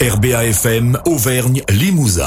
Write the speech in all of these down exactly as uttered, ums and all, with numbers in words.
R B A F M Auvergne Limousin.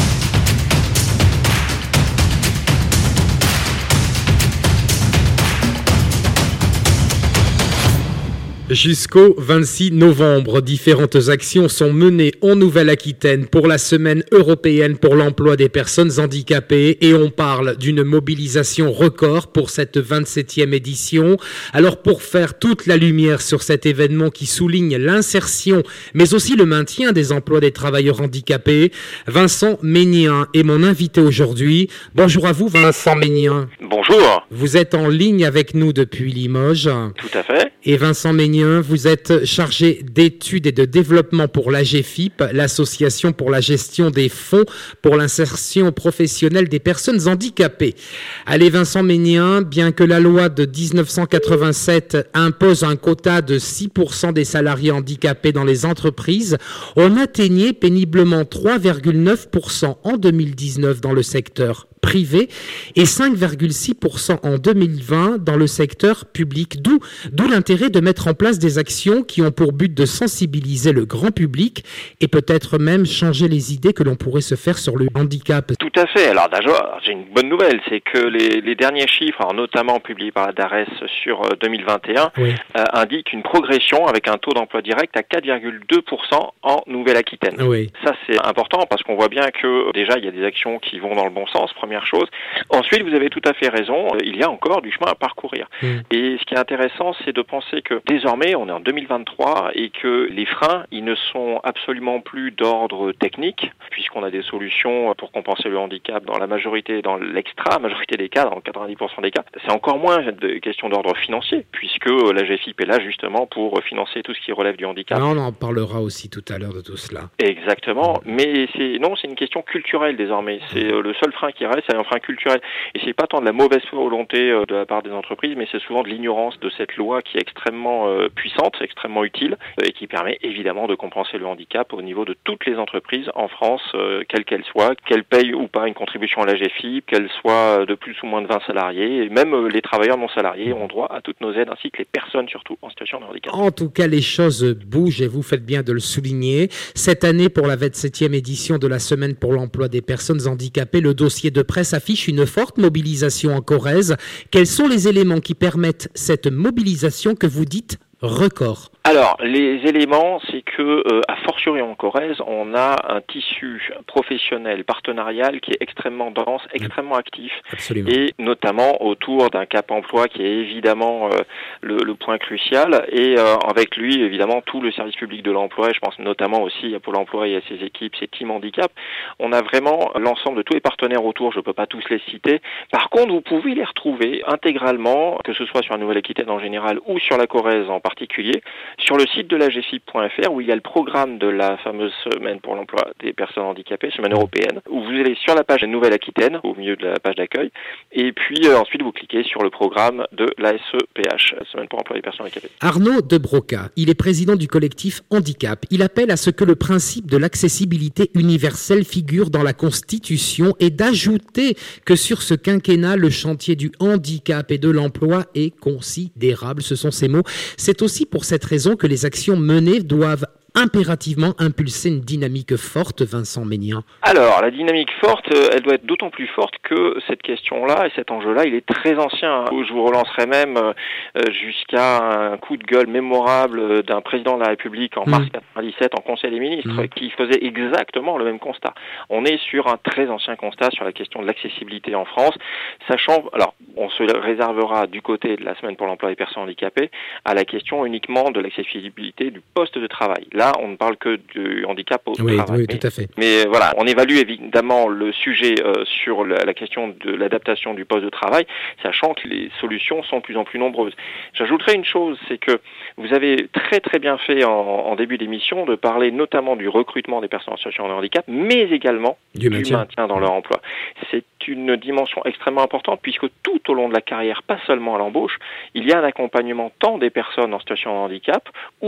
Jusqu'au vingt-six novembre, différentes actions sont menées en Nouvelle-Aquitaine pour la semaine européenne pour l'emploi des personnes handicapées et on parle d'une mobilisation record pour cette vingt-septième édition. Alors pour faire toute la lumière sur cet événement qui souligne l'insertion mais aussi le maintien des emplois des travailleurs handicapés, Vincent Ménien est mon invité aujourd'hui. Bonjour à vous Vincent Ménien. Bonjour. Vous êtes en ligne avec nous depuis Limoges. Tout à fait. Et Vincent Ménien, vous êtes chargé d'études et de développement pour l'A G F I P, l'Association pour la gestion des fonds pour l'insertion professionnelle des personnes handicapées. Allez Vincent Ménien, bien que la loi de dix-neuf cent quatre-vingt-sept impose un quota de six pour cent des salariés handicapés dans les entreprises, on atteignait péniblement trois virgule neuf pour cent en deux mille dix-neuf dans le secteur privé et cinq virgule six pour cent en deux mille vingt dans le secteur public. D'où, d'où l'intérêt de mettre en place des actions qui ont pour but de sensibiliser le grand public et peut-être même changer les idées que l'on pourrait se faire sur le handicap. Tout à fait. Alors d'abord, j'ai une bonne nouvelle, c'est que les, les derniers chiffres, alors notamment publiés par la DARES sur deux mille vingt et un, oui. euh, indiquent une progression avec un taux d'emploi direct à quatre virgule deux pour cent en Nouvelle-Aquitaine. Oui. Ça c'est important parce qu'on voit bien que déjà il y a des actions qui vont dans le bon sens. Première chose. Ensuite, vous avez tout à fait raison, il y a encore du chemin à parcourir. Mmh. Et ce qui est intéressant, c'est de penser que désormais, on est en deux mille vingt-trois et que les freins, ils ne sont absolument plus d'ordre technique, puisqu'on a des solutions pour compenser le handicap dans la majorité, dans l'extra majorité des cas, dans quatre-vingt-dix pour cent des cas. C'est encore moins de questions d'ordre financier, puisque la G F I P est là justement pour financer tout ce qui relève du handicap. Non, on en parlera aussi tout à l'heure de tout cela. Exactement, mmh. mais c'est non, c'est une question culturelle désormais. C'est mmh. le seul frein qui reste. C'est un frein culturel. Et c'est pas tant de la mauvaise volonté de la part des entreprises, mais c'est souvent de l'ignorance de cette loi qui est extrêmement euh, puissante, extrêmement utile, euh, et qui permet évidemment de compenser le handicap au niveau de toutes les entreprises en France, euh, quelles qu'elles soient, qu'elles payent ou pas une contribution à la G F I P, qu'elles soient de plus ou moins de vingt salariés, et même euh, les travailleurs non salariés ont droit à toutes nos aides, ainsi que les personnes surtout en situation de handicap. En tout cas, les choses bougent et vous faites bien de le souligner. Cette année, pour la vingt-septième édition de la Semaine pour l'emploi des personnes handicapées, le dossier de presse affiche une forte mobilisation en Corrèze. Quels sont les éléments qui permettent cette mobilisation que vous dites record ? Alors, les éléments, c'est que, euh, à fortiori en Corrèze, on a un tissu professionnel, partenarial qui est extrêmement dense, extrêmement actif. Absolument. Et notamment autour d'un cap emploi qui est évidemment euh, le, le point crucial. Et euh, avec lui, évidemment, tout le service public de l'emploi, et je pense notamment aussi à Pôle emploi et à ses équipes, ses teams handicap. On a vraiment l'ensemble de tous les partenaires autour, je ne peux pas tous les citer. Par contre, vous pouvez les retrouver intégralement, que ce soit sur la Nouvelle-Aquitaine en général ou sur la Corrèze en particulier, sur le site de la G F I P point F R où il y a le programme de la fameuse semaine pour l'emploi des personnes handicapées, semaine européenne, où vous allez sur la page Nouvelle-Aquitaine, au milieu de la page d'accueil, et puis euh, ensuite vous cliquez sur le programme de la S E P H, la semaine pour l'emploi des personnes handicapées. Arnaud de Broca, il est président du collectif Handicap. Il appelle à ce que le principe de l'accessibilité universelle figure dans la Constitution et d'ajouter que sur ce quinquennat, le chantier du handicap et de l'emploi est considérable. Ce sont ces mots. C'est aussi pour cette raison que les actions menées doivent impérativement impulser une dynamique forte, Vincent Ménien. Alors, la dynamique forte, elle doit être d'autant plus forte que cette question-là et cet enjeu-là, il est très ancien. Je vous relancerai même jusqu'à un coup de gueule mémorable d'un président de la République en mars mmh. quatre-vingt-dix-sept en Conseil des ministres mmh. qui faisait exactement le même constat. On est sur un très ancien constat sur la question de l'accessibilité en France, sachant, alors, on se réservera du côté de la semaine pour l'emploi des personnes handicapées à la question uniquement de l'accessibilité du poste de travail. Là, on ne parle que du handicap au oui, travail. Oui, mais, tout à fait. Mais voilà, on évalue évidemment le sujet euh, sur la, la question de l'adaptation du poste de travail, sachant que les solutions sont de plus en plus nombreuses. J'ajouterai une chose, c'est que vous avez très très bien fait en, en début d'émission de parler notamment du recrutement des personnes en situation de handicap, mais également du, du maintien. maintien dans leur emploi. C'est une dimension extrêmement importante puisque tout au long de la carrière, pas seulement à l'embauche, il y a un accompagnement tant des personnes en situation de handicap ou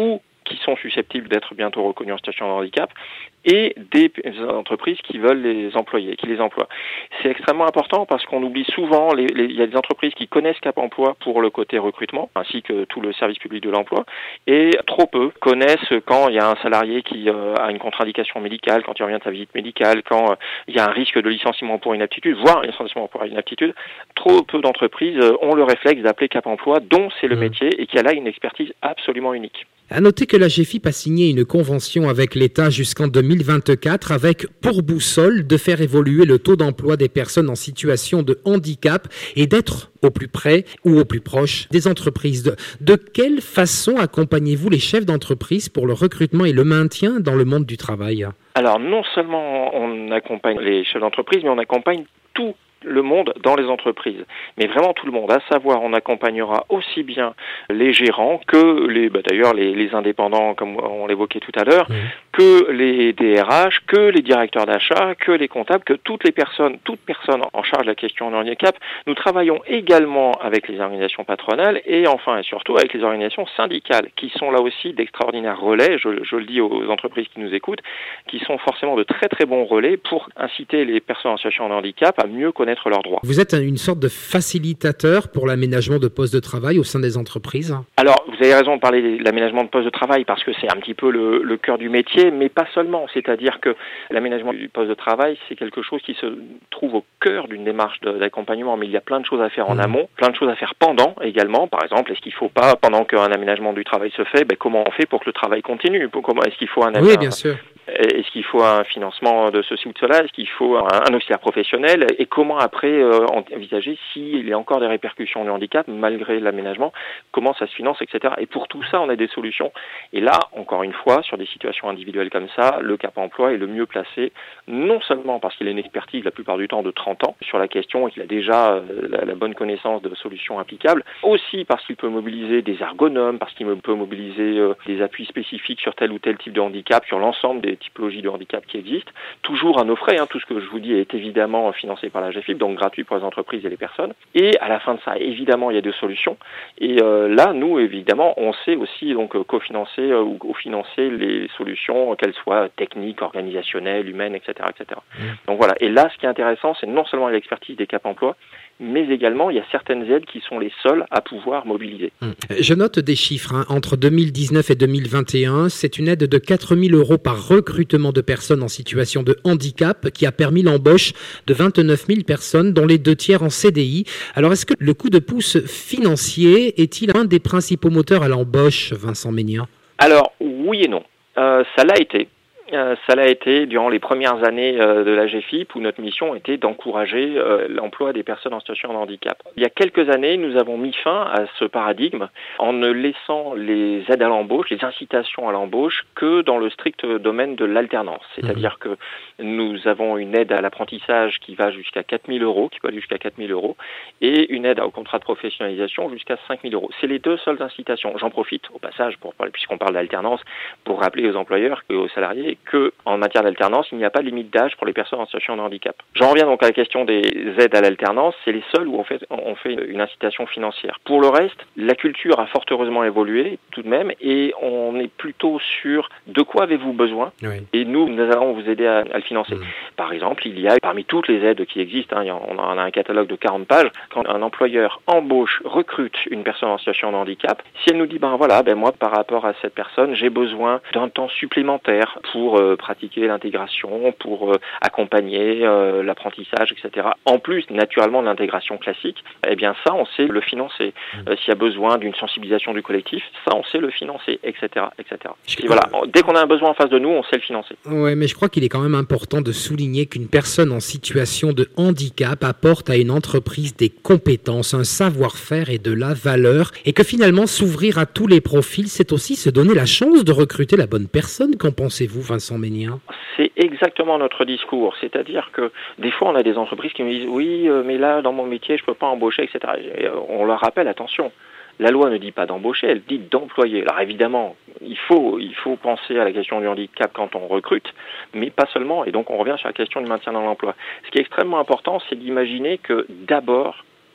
qui sont susceptibles d'être bientôt reconnus en situation de handicap, et des entreprises qui veulent les employer, qui les emploient. C'est extrêmement important parce qu'on oublie souvent, les, les, il y a des entreprises qui connaissent Cap Emploi pour le côté recrutement, ainsi que tout le service public de l'emploi, et trop peu connaissent quand il y a un salarié qui euh, a une contre-indication médicale, quand il revient de sa visite médicale, quand euh, il y a un risque de licenciement pour inaptitude, voire un licenciement pour inaptitude. Trop peu d'entreprises euh, ont le réflexe d'appeler Cap Emploi, dont c'est le mmh. métier, et qui a là une expertise absolument unique. À noter que la G F I P a signé une convention avec l'État jusqu'en deux mille vingt-quatre avec pour boussole de faire évoluer le taux d'emploi des personnes en situation de handicap et d'être au plus près ou au plus proche des entreprises. De, de quelle façon accompagnez-vous les chefs d'entreprise pour le recrutement et le maintien dans le monde du travail ? Alors non seulement on accompagne les chefs d'entreprise, mais on accompagne tout le monde dans les entreprises, mais vraiment tout le monde, à savoir on accompagnera aussi bien les gérants que les, bah d'ailleurs les, les indépendants comme on l'évoquait tout à l'heure, mmh. que les D R H, que les directeurs d'achat, que les comptables, que toutes les personnes, toute personne en charge de la question du handicap. Nous travaillons également avec les organisations patronales et enfin et surtout avec les organisations syndicales qui sont là aussi d'extraordinaires relais, je, je le dis aux entreprises qui nous écoutent, qui sont forcément de très très bons relais pour inciter les personnes en situation de handicap à mieux connaître leurs droits. Vous êtes une sorte de facilitateur pour l'aménagement de postes de travail au sein des entreprises ? Alors, vous avez raison de parler de l'aménagement de postes de travail parce que c'est un petit peu le, le cœur du métier, mais pas seulement. C'est-à-dire que l'aménagement du poste de travail, c'est quelque chose qui se trouve au cœur d'une démarche de, d'accompagnement, mais il y a plein de choses à faire en mmh. amont, plein de choses à faire pendant également. Par exemple, est-ce qu'il ne faut pas, pendant qu'un aménagement du travail se fait, ben, comment on fait pour que le travail continue ? Comment, est-ce qu'il faut un Oui, bien sûr. Est-ce qu'il faut un financement de ceci ou de cela ? Est-ce qu'il faut un, un auxiliaire professionnel ? Et comment après euh, envisager s'il y a encore des répercussions du handicap malgré l'aménagement ? Comment ça se finance, et cetera. Et pour tout ça, on a des solutions. Et là, encore une fois, sur des situations individuelles comme ça, le Cap Emploi est le mieux placé, non seulement parce qu'il a une expertise la plupart du temps de trente ans sur la question et qu'il a déjà euh, la, la bonne connaissance de solutions applicables, aussi parce qu'il peut mobiliser des ergonomes, parce qu'il peut mobiliser euh, des appuis spécifiques sur tel ou tel type de handicap, sur l'ensemble des typologies de handicap qui existent, toujours à nos frais. Hein, tout ce que je vous dis est évidemment financé par la G F I P, donc gratuit pour les entreprises et les personnes. Et à la fin de ça, évidemment, il y a des solutions. Et euh, là, nous, évidemment, on sait aussi donc cofinancer euh, ou cofinancer les solutions, qu'elles soient techniques, organisationnelles, humaines, et cetera, et cetera. Mmh. Donc voilà. Et là, ce qui est intéressant, c'est non seulement l'expertise des Cap Emploi, mais également, il y a certaines aides qui sont les seules à pouvoir mobiliser. Je note des chiffres. Hein. Entre deux mille dix-neuf et deux mille vingt et un, c'est une aide de quatre mille euros par recrutement de personnes en situation de handicap qui a permis l'embauche de vingt-neuf mille personnes, dont les deux tiers en C D I. Alors, est-ce que le coup de pouce financier est-il un des principaux moteurs à l'embauche, Vincent Ménian ? Alors, oui et non. Euh, ça l'a été. Euh, ça l'a été durant les premières années euh, de la G F I P où notre mission était d'encourager euh, l'emploi des personnes en situation de handicap. Il y a quelques années, nous avons mis fin à ce paradigme en ne laissant les aides à l'embauche, les incitations à l'embauche que dans le strict domaine de l'alternance. C'est-à-dire que nous avons une aide à l'apprentissage qui va jusqu'à quatre mille euros, qui peut aller jusqu'à quatre mille euros, et une aide au contrat de professionnalisation jusqu'à cinq mille euros. C'est les deux seules incitations. J'en profite au passage, pour parler, puisqu'on parle d'alternance, pour rappeler aux employeurs et aux salariés que en matière d'alternance, il n'y a pas de limite d'âge pour les personnes en situation de handicap. J'en reviens donc à la question des aides à l'alternance. C'est les seules où on fait, on fait une incitation financière. Pour le reste, la culture a fort heureusement évolué tout de même et on est plutôt sur de quoi avez-vous besoin oui. Et nous, nous allons vous aider à, à le financer. Mmh. Par exemple, il y a parmi toutes les aides qui existent, hein, on a un catalogue de quarante pages, quand un employeur embauche, recrute une personne en situation de handicap, si elle nous dit, ben voilà, ben moi par rapport à cette personne, j'ai besoin d'un temps supplémentaire pour euh, pratiquer l'intégration, pour euh, accompagner euh, l'apprentissage, et cetera. En plus, naturellement, de l'intégration classique, eh bien ça, on sait le financer. Mmh. Euh, s'il y a besoin d'une sensibilisation du collectif, ça, on sait le financer, et cetera, et cetera. Et voilà, dès qu'on a un besoin en face de nous, on sait le financer. Oui, mais je crois qu'il est quand même important de souligner qu'une personne en situation de handicap apporte à une entreprise des compétences, un savoir-faire et de la valeur, et que finalement, s'ouvrir à tous les profils, c'est aussi se donner la chance de recruter la bonne personne. Qu'en pensez-vous, Vincent Ménian ? C'est exactement notre discours, c'est-à-dire que des fois, on a des entreprises qui me disent « Oui, mais là, dans mon métier, je ne peux pas embaucher, et cetera » Et on leur rappelle, attention, la loi ne dit pas d'embaucher, elle dit d'employer. Alors évidemment, il faut, il faut penser à la question du handicap quand on recrute, mais pas seulement. Et donc on revient sur la question du maintien dans l'emploi. Ce qui est extrêmement important, c'est d'imaginer que d'abord,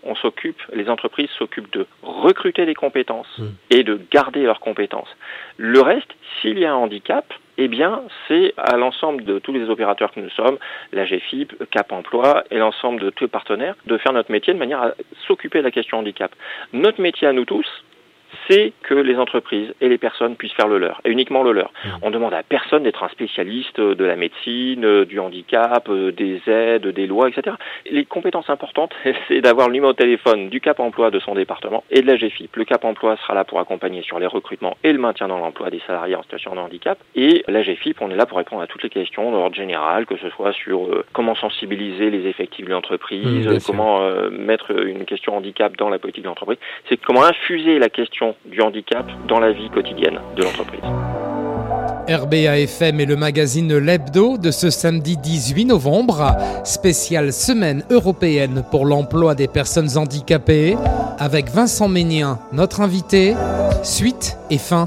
on s'occupe, les entreprises s'occupent de recruter des compétences mmh. et de garder leurs compétences. Le reste, s'il y a un handicap, eh bien, c'est à l'ensemble de tous les opérateurs que nous sommes, la G F I P, Cap Emploi et l'ensemble de tous les partenaires, de faire notre métier de manière à s'occuper de la question handicap. Notre métier à nous tous, c'est que les entreprises et les personnes puissent faire le leur, et uniquement le leur. Mmh. On demande à personne d'être un spécialiste de la médecine, du handicap, des aides, des lois, et cetera. Les compétences importantes, c'est d'avoir le numéro de téléphone du Cap Emploi de son département et de la G F I P. Le Cap Emploi sera là pour accompagner sur les recrutements et le maintien dans l'emploi des salariés en situation de handicap. Et la G F I P, on est là pour répondre à toutes les questions d'ordre général, que ce soit sur euh, comment sensibiliser les effectifs de l'entreprise, mmh, comment euh, mettre une question handicap dans la politique de l'entreprise. C'est comment infuser la question du handicap dans la vie quotidienne de l'entreprise. R B A F M et le magazine L'Hebdo de ce samedi dix-huit novembre, spéciale semaine européenne pour l'emploi des personnes handicapées, avec Vincent Ménien, notre invité, suite et fin.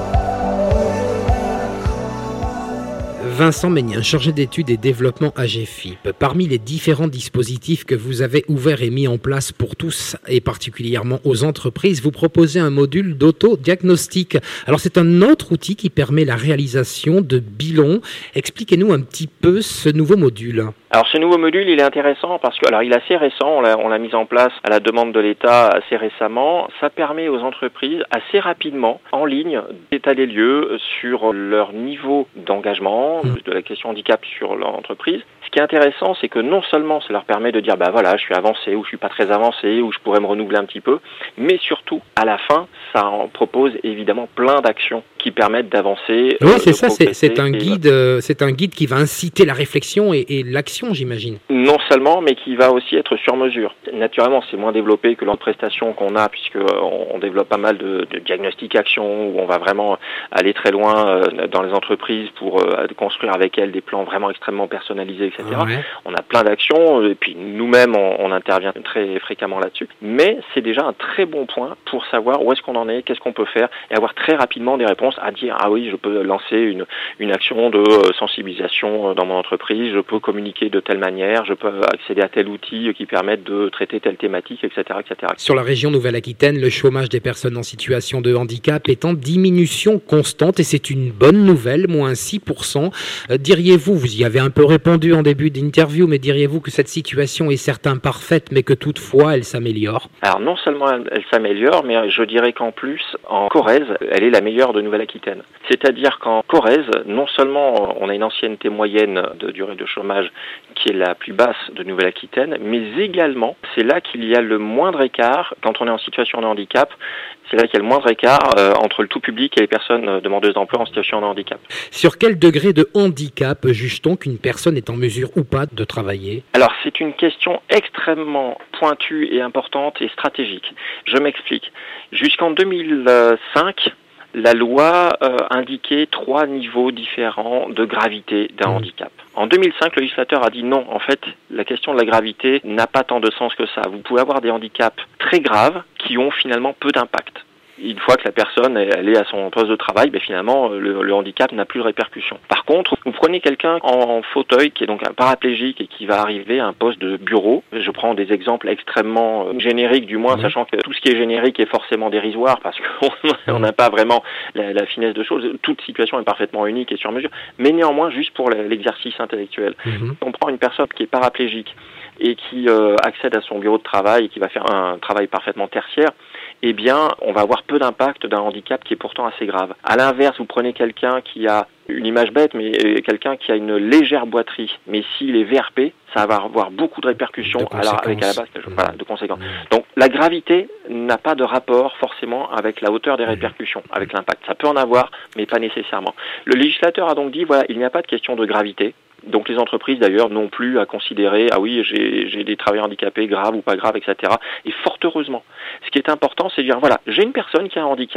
Vincent Ménien, chargé d'études et développement à G F I P. Parmi les différents dispositifs que vous avez ouverts et mis en place pour tous, et particulièrement aux entreprises, vous proposez un module d'autodiagnostic. Alors c'est un autre outil qui permet la réalisation de bilans. Expliquez-nous un petit peu ce nouveau module. Alors ce nouveau module, il est intéressant parce que, alors il est assez récent, on l'a, on l'a mis en place à la demande de l'État assez récemment. Ça permet aux entreprises assez rapidement, en ligne, d'état des lieux sur leur niveau d'engagement, mmh. de la question handicap sur leur entreprise. Ce qui est intéressant, c'est que non seulement ça leur permet de dire, bah voilà, je suis avancé ou je suis pas très avancé ou je pourrais me renouveler un petit peu, mais surtout, à la fin, ça en propose évidemment plein d'actions qui permettent d'avancer. Oui, euh, c'est ça, c'est, c'est un guide, euh, c'est un guide qui va inciter la réflexion et, et l'action, j'imagine. Non seulement, mais qui va aussi être sur mesure. Naturellement, c'est moins développé que l'autre prestation qu'on a, puisque on, on développe pas mal de, de diagnostic action, où on va vraiment aller très loin euh, dans les entreprises pour euh, construire avec elles des plans vraiment extrêmement personnalisés, et cetera. Ouais. On a plein d'actions, et puis nous-mêmes, on, on intervient très fréquemment là-dessus. Mais c'est déjà un très bon point pour savoir où est-ce qu'on en est, qu'est-ce qu'on peut faire, et avoir très rapidement des réponses à dire, ah oui, je peux lancer une, une action de sensibilisation dans mon entreprise, je peux communiquer de telle manière, je peux accéder à tel outil qui permette de traiter telle thématique, et cetera, et cetera. Sur la région Nouvelle-Aquitaine, le chômage des personnes en situation de handicap est en diminution constante et c'est une bonne nouvelle, moins six pour cent. Euh, diriez-vous, vous y avez un peu répondu en début d'interview, mais diriez-vous que cette situation est certes imparfaite, mais que toutefois elle s'améliore? Alors non seulement elle, elle s'améliore, mais je dirais qu'en plus, en Corrèze, elle est la meilleure de Nouvelle-Aquitaine. C'est-à-dire qu'en Corrèze, non seulement on a une ancienneté moyenne de durée de chômage qui est la plus basse de Nouvelle-Aquitaine, mais également, c'est là qu'il y a le moindre écart, quand on est en situation de handicap, c'est là qu'il y a le moindre écart euh, entre le tout public et les personnes demandeuses d'emploi en situation de handicap. Sur quel degré de handicap juge-t-on qu'une personne est en mesure ou pas de travailler? Alors, c'est une question extrêmement pointue et importante et stratégique. Je m'explique. Jusqu'en deux mille cinq, la loi euh, indiquait trois niveaux différents de gravité d'un mmh. handicap. En deux mille cinq, le législateur a dit non, en fait, la question de la gravité n'a pas tant de sens que ça. Vous pouvez avoir des handicaps très graves qui ont finalement peu d'impact. Une fois que la personne elle est à son poste de travail, ben finalement le, le handicap n'a plus de répercussions. Par contre, vous prenez quelqu'un en, en fauteuil qui est donc un paraplégique et qui va arriver à un poste de bureau. Je prends des exemples extrêmement euh, génériques du moins, mmh. sachant que tout ce qui est générique est forcément dérisoire parce qu'on n'a pas vraiment la, la finesse de choses. Toute situation est parfaitement unique et sur mesure, mais néanmoins juste pour l'exercice intellectuel. Mmh. On prend une personne qui est paraplégique et qui euh, accède à son bureau de travail et qui va faire un travail parfaitement tertiaire, eh bien, on va avoir peu d'impact d'un handicap qui est pourtant assez grave. À l'inverse, vous prenez quelqu'un qui a une image bête, mais quelqu'un qui a une légère boiterie, mais s'il est V R P, ça va avoir beaucoup de répercussions de alors avec à la base voilà, de conséquences. Mmh. Donc la gravité n'a pas de rapport forcément avec la hauteur des répercussions, mmh. avec l'impact. Ça peut en avoir, mais pas nécessairement. Le législateur a donc dit, voilà, il n'y a pas de question de gravité. Donc les entreprises d'ailleurs n'ont plus à considérer ah oui j'ai, j'ai des travailleurs handicapés graves ou pas graves, et cetera. Et fort heureusement, ce qui est important c'est de dire voilà j'ai une personne qui a un handicap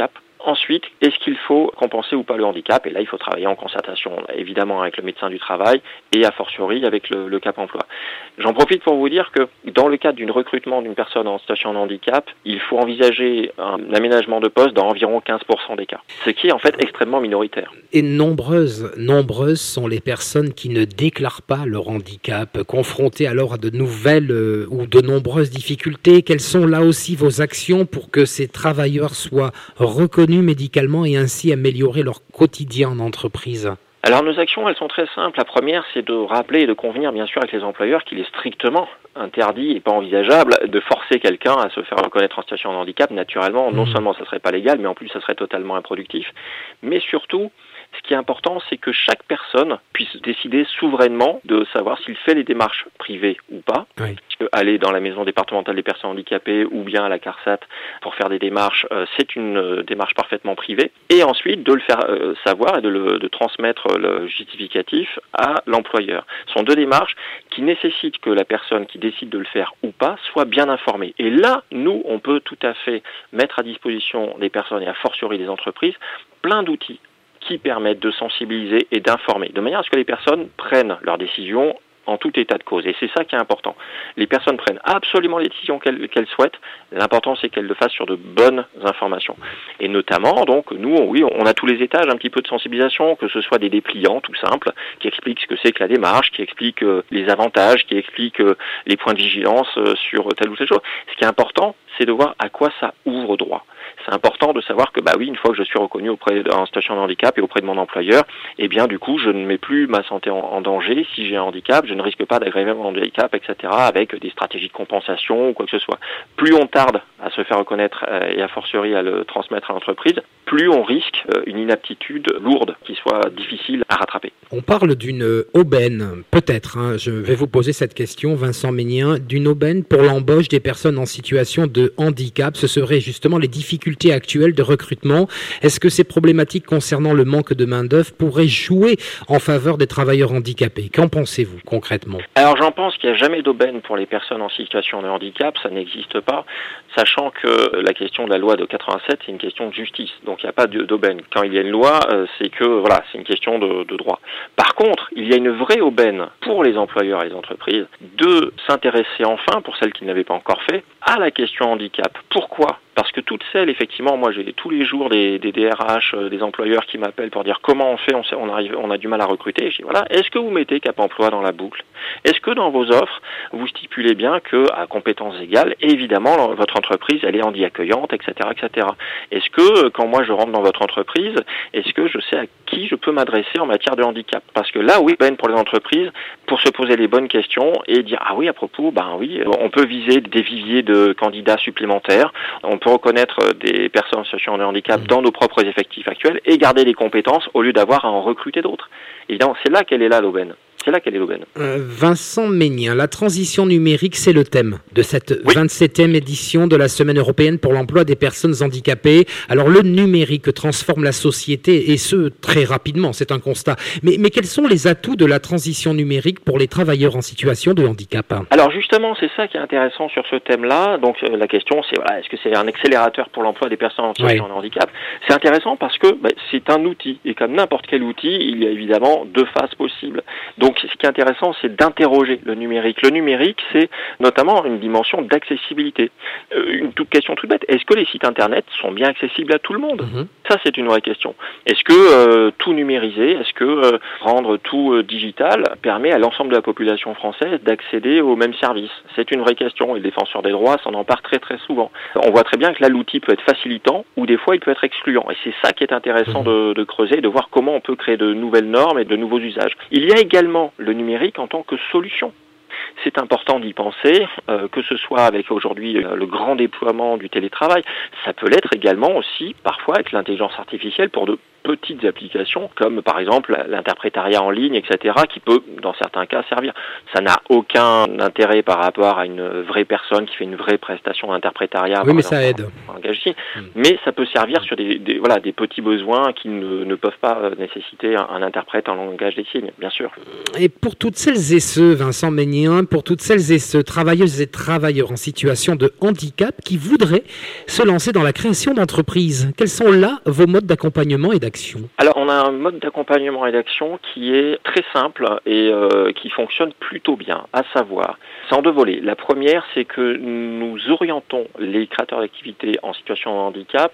Ensuite, est-ce qu'il faut compenser ou pas le handicap? Et là, il faut travailler en concertation, évidemment, avec le médecin du travail et a fortiori avec le, le Cap emploi. J'en profite pour vous dire que dans le cadre d'un recrutement d'une personne en situation de handicap, il faut envisager un aménagement de poste dans environ quinze pour cent des cas, ce qui est en fait extrêmement minoritaire. Et nombreuses, nombreuses sont les personnes qui ne déclarent pas leur handicap, confrontées alors à de nouvelles euh, ou de nombreuses difficultés. Quelles sont là aussi vos actions pour que ces travailleurs soient reconnus médicalement et ainsi améliorer leur quotidien en entreprise? Alors nos actions, elles sont très simples. La première, c'est de rappeler et de convenir bien sûr avec les employeurs qu'il est strictement interdit et pas envisageable de forcer quelqu'un à se faire reconnaître en situation de handicap. Naturellement, non seulement ça serait pas légal, mais en plus ça serait totalement improductif. Mais surtout, ce qui est important, c'est que chaque personne puisse décider souverainement de savoir s'il fait les démarches privées ou pas. Oui. Aller dans la maison départementale des personnes handicapées ou bien à la CARSAT pour faire des démarches, euh, c'est une euh, démarche parfaitement privée. Et ensuite, de le faire euh, savoir et de, le, de transmettre le justificatif à l'employeur. Ce sont deux démarches qui nécessitent que la personne qui décide de le faire ou pas soit bien informée. Et là, nous, on peut tout à fait mettre à disposition des personnes et a fortiori des entreprises plein d'outils qui permettent de sensibiliser et d'informer, de manière à ce que les personnes prennent leurs décisions en tout état de cause. Et c'est ça qui est important. Les personnes prennent absolument les décisions qu'elles, qu'elles souhaitent. L'important, c'est qu'elles le fassent sur de bonnes informations. Et notamment, donc, nous, on, oui, on a tous les étages un petit peu de sensibilisation, que ce soit des dépliants tout simples, qui expliquent ce que c'est que la démarche, qui expliquent euh, les avantages, qui expliquent euh, les points de vigilance euh, sur telle ou telle chose. Ce qui est important, c'est de voir à quoi ça ouvre droit. C'est important de savoir que, bah oui, une fois que je suis reconnu auprès en situation de handicap et auprès de mon employeur, eh bien, du coup, je ne mets plus ma santé en, en danger. Si j'ai un handicap, je ne risque pas d'aggraver mon handicap, et cetera, avec des stratégies de compensation ou quoi que ce soit. Plus on tarde à se faire reconnaître euh, et a fortiori à le transmettre à l'entreprise, plus on risque euh, une inaptitude lourde qui soit difficile à rattraper. On parle d'une aubaine, peut-être, hein, je vais vous poser cette question, Vincent Ménien, d'une aubaine pour l'embauche des personnes en situation de handicap. Ce seraient justement les difficultés actuelles de recrutement. Est-ce que ces problématiques concernant le manque de main-d'œuvre pourraient jouer en faveur des travailleurs handicapés? Qu'en pensez-vous concrètement? Alors j'en pense qu'il n'y a jamais d'aubaine pour les personnes en situation de handicap, ça n'existe pas, sachant que la question de la loi de quatre-vingt-sept, c'est une question de justice, donc il n'y a pas d'aubaine. Quand il y a une loi, c'est que voilà, c'est une question de, de droit. Par contre, il y a une vraie aubaine pour les employeurs et les entreprises de s'intéresser enfin, pour celles qui ne l'avaient pas encore fait, à la question handicap. Pourquoi ? Parce que toutes celles, effectivement, moi j'ai tous les jours des, des D R H, des employeurs qui m'appellent pour dire comment on fait, on, sait, on, arrive, on a du mal à recruter. Je dis voilà, est-ce que vous mettez Cap emploi dans la boucle? Est-ce que dans vos offres, vous stipulez bien que à compétences égales, évidemment, votre entreprise, elle est handi accueillante, et cetera, et cetera. Est-ce que quand moi je rentre dans votre entreprise, est-ce que je sais à qui je peux m'adresser en matière de handicap? Parce que là, oui, ben pour les entreprises, pour se poser les bonnes questions et dire ah oui, à propos, ben oui, on peut viser des viviers de candidats supplémentaires, on peut reconnaître des personnes en situation de handicap dans nos propres effectifs actuels et garder les compétences au lieu d'avoir à en recruter d'autres. Évidemment, c'est là qu'elle est là l'aubaine. C'est là qu'elle est l'aubaine. Euh, Vincent Ménien, la transition numérique, c'est le thème de cette oui. vingt-septième édition de la Semaine européenne pour l'emploi des personnes handicapées. Alors le numérique transforme la société et ce, très rapidement, c'est un constat. Mais, mais quels sont les atouts de la transition numérique pour les travailleurs en situation de handicap? Alors justement, c'est ça qui est intéressant sur ce thème-là. Donc euh, la question, c'est voilà, est-ce que c'est un accélérateur pour l'emploi des personnes en situation oui. de handicap? C'est intéressant parce que bah, c'est un outil. Et comme n'importe quel outil, il y a évidemment deux phases possibles. Donc ce qui est intéressant, c'est d'interroger le numérique. Le numérique, c'est notamment une dimension d'accessibilité. Euh, une toute question toute bête, est-ce que les sites internet sont bien accessibles à tout le monde? mm-hmm. Ça, c'est une vraie question. Est-ce que euh, tout numériser, est-ce que euh, rendre tout euh, digital permet à l'ensemble de la population française d'accéder aux mêmes services? C'est une vraie question et le défenseur des droits s'en empare très très souvent. On voit très bien que là, l'outil peut être facilitant ou des fois, il peut être excluant. Et c'est ça qui est intéressant mm-hmm. de, de creuser, de voir comment on peut créer de nouvelles normes et de nouveaux usages. Il y a également le numérique en tant que solution. C'est important d'y penser, euh, que ce soit avec aujourd'hui euh, le grand déploiement du télétravail, ça peut l'être également aussi parfois avec l'intelligence artificielle pour de petites applications, comme par exemple l'interprétariat en ligne, et cetera, qui peut, dans certains cas, servir. Ça n'a aucun intérêt par rapport à une vraie personne qui fait une vraie prestation d'interprétariat. Oui, mais exemple, ça aide. En, en mmh. Mais ça peut servir sur des, des, voilà, des petits besoins qui ne, ne peuvent pas nécessiter un, un interprète en langage des signes, bien sûr. Et pour toutes celles et ceux, Vincent Ménien, pour toutes celles et ceux, travailleuses et travailleurs en situation de handicap qui voudraient se lancer dans la création d'entreprises, quels sont là vos modes d'accompagnement et d'action? Alors, on a un mode d'accompagnement et d'action qui est très simple et euh, qui fonctionne plutôt bien, à savoir, c'est en deux volets. La première, c'est que nous orientons les créateurs d'activités en situation de handicap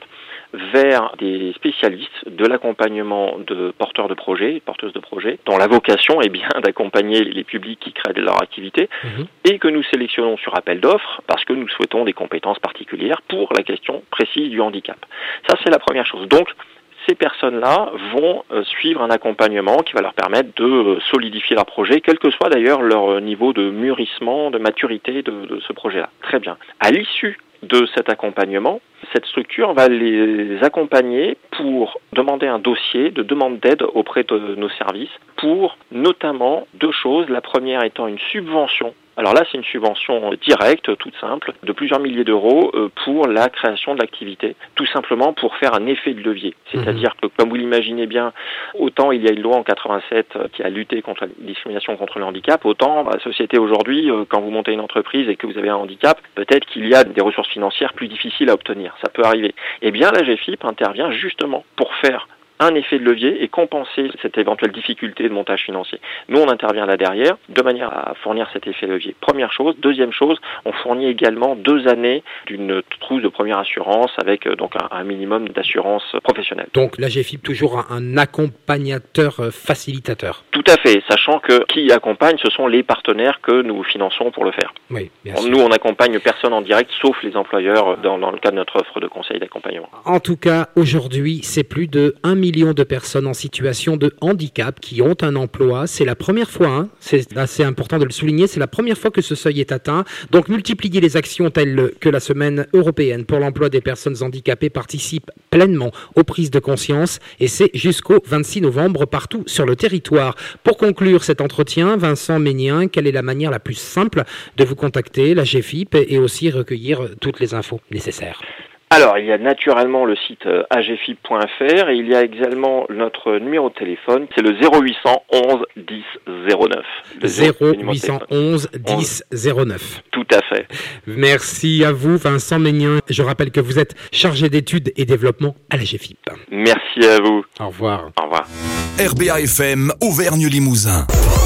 vers des spécialistes de l'accompagnement de porteurs de projets, porteuses de projets, dont la vocation est bien d'accompagner les publics qui créent leur activité, mmh. et que nous sélectionnons sur appel d'offres parce que nous souhaitons des compétences particulières pour la question précise du handicap. Ça, c'est la première chose. Donc, ces personnes-là vont euh, suivre un accompagnement qui va leur permettre de euh, solidifier leur projet, quel que soit d'ailleurs leur niveau de mûrissement, de maturité de, de ce projet-là. Très bien. À l'issue de cet accompagnement, cette structure va les accompagner pour demander un dossier de demande d'aide auprès de nos services pour notamment deux choses. La première étant une subvention. Alors là, c'est une subvention directe, toute simple, de plusieurs milliers d'euros pour la création de l'activité, tout simplement pour faire un effet de levier. C'est-à-dire que, comme vous l'imaginez bien, autant il y a une loi en quatre-vingt-sept qui a lutté contre la discrimination contre le handicap, autant la société aujourd'hui, quand vous montez une entreprise et que vous avez un handicap, peut-être qu'il y a des ressources financières plus difficiles à obtenir. Ça peut arriver. Eh bien, la G F I P intervient justement pour faire un effet de levier et compenser cette éventuelle difficulté de montage financier. Nous, on intervient là derrière de manière à fournir cet effet de levier. Première chose. Deuxième chose, on fournit également deux années d'une trousse de première assurance avec donc un, un minimum d'assurance professionnelle. Donc la G F I P, toujours un accompagnateur facilitateur. Tout à fait, sachant que qui accompagne, ce sont les partenaires que nous finançons pour le faire. Oui, bien sûr. sûr. Nous, on accompagne personne en direct, sauf les employeurs dans, dans le cadre de notre offre de conseil d'accompagnement. En tout cas, aujourd'hui, c'est plus de un million de personnes en situation de handicap qui ont un emploi. C'est la première fois, hein, c'est assez important de le souligner, c'est la première fois que ce seuil est atteint. Donc multiplier les actions telles que la Semaine européenne pour l'emploi des personnes handicapées participe pleinement aux prises de conscience et c'est jusqu'au vingt-six novembre partout sur le territoire. Pour conclure cet entretien, Vincent Ménien, quelle est la manière la plus simple de vous contacter, la G F I P, et aussi recueillir toutes les infos nécessaires? Alors, il y a naturellement le site a g f i p point f r et il y a également notre numéro de téléphone, c'est le zéro huit cent onze dix zéro neuf. zéro huit cent onze dix zéro neuf. Tout à fait. Merci à vous, Vincent Ménien. Je rappelle que vous êtes chargé d'études et développement à la G F I P. Merci à vous. Au revoir. Au revoir. R B A F M Auvergne Limousin.